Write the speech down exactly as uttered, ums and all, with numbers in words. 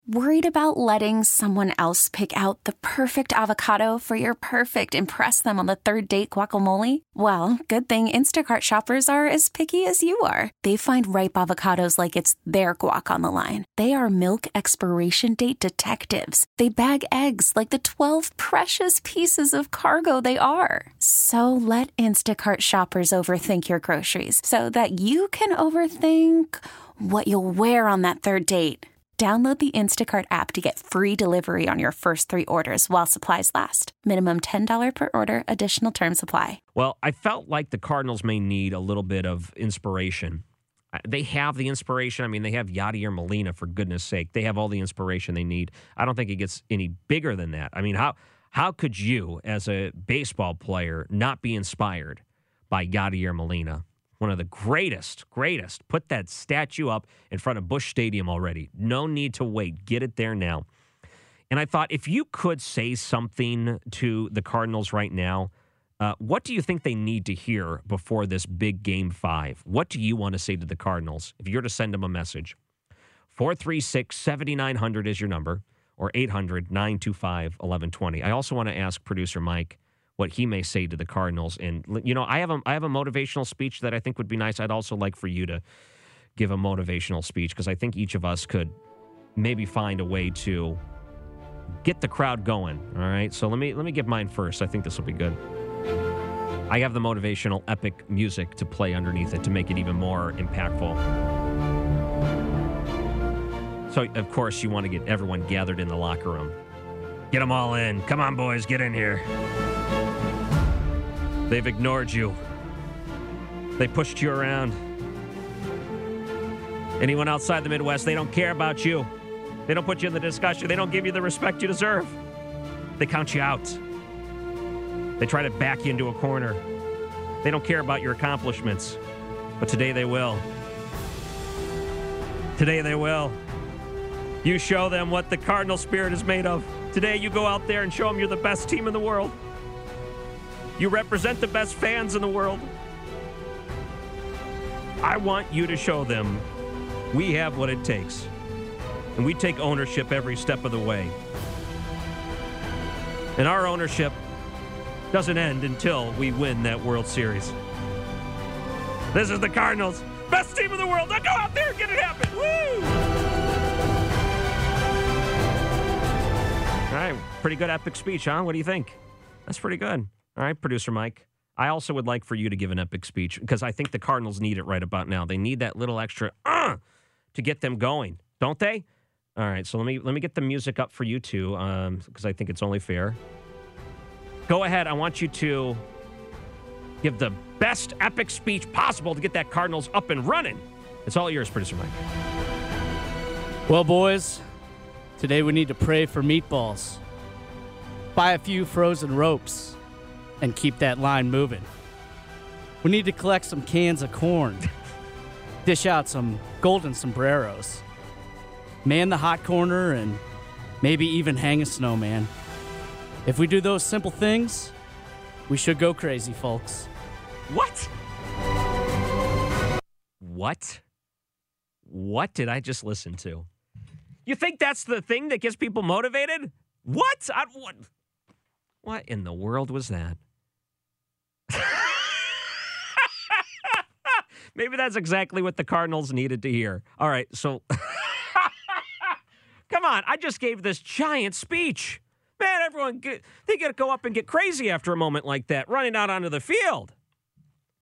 Worried about letting someone else pick out the perfect avocado for your perfect impress them on the third date guacamole? Well, good thing Instacart shoppers are as picky as you are. They find ripe avocados like it's their guac on the line. They are milk expiration date detectives. They bag eggs like the twelve precious pieces of cargo they are. So let Instacart shoppers overthink your groceries so that you can overthink what you'll wear on that third date. Download the Instacart app to get free delivery on your first three orders while supplies last. Minimum ten dollars per order. Additional terms apply. Well, I felt like the Cardinals may need a little bit of inspiration. They have the inspiration. I mean, they have Yadier Molina, for goodness sake. They have all the inspiration they need. I don't think it gets any bigger than that. I mean, how how could you, as a baseball player, not be inspired by Yadier Molina? One of the greatest, greatest. Put that statue up in front of Busch Stadium already. No need to wait. Get it there now. And I thought, if you could say something to the Cardinals right now, uh, what do you think they need to hear before this big game five? What do you want to say to the Cardinals if you're to send them a message? four three six, seven nine zero zero is your number, or eight hundred, nine two five, one one two zero. I also want to ask producer Mike what he may say to the Cardinals. And, you know, I have a I have a motivational speech that I think would be nice. I'd also like for you to give a motivational speech, because I think each of us could maybe find a way to get the crowd going. All right, so let me let me give mine first. I think this will be good. I have the motivational epic music to play underneath it to make it even more impactful. So, of course, you want to get everyone gathered in the locker room. Get them all in. Come on, boys, get in here. They've ignored you. They pushed you around. Anyone outside the Midwest, they don't care about you. They don't put you in the discussion. They don't give you the respect you deserve. They count you out. They try to back you into a corner. They don't care about your accomplishments. But today they will. Today they will. You show them what the Cardinal spirit is made of. Today you go out there and show them you're the best team in the world. You represent the best fans in the world. I want you to show them we have what it takes. And we take ownership every step of the way. And our ownership doesn't end until we win that World Series. This is the Cardinals. Best team in the world. Now go out there and get it happen. Woo! All right. Pretty good epic speech, huh? What do you think? That's pretty good. All right, producer Mike. I also would like for you to give an epic speech, because I think the Cardinals need it right about now. They need that little extra uh, to get them going, don't they? All right, so let me let me get the music up for you too, um, because I think it's only fair. Go ahead. I want you to give the best epic speech possible to get that Cardinals up and running. It's all yours, producer Mike. Well, boys, today we need to pray for meatballs. Buy a few frozen ropes and keep that line moving. We need to collect some cans of corn. Dish out some golden sombreros. Man the hot corner and maybe even hang a snowman. If we do those simple things, we should go crazy, folks. What? What? What did I just listen to? You think that's the thing that gets people motivated? What? I, what? What in the world was that? Maybe that's exactly what the Cardinals needed to hear. All right, so come on. I just gave this giant speech. Man, everyone, get, they got to go up and get crazy after a moment like that, running out onto the field.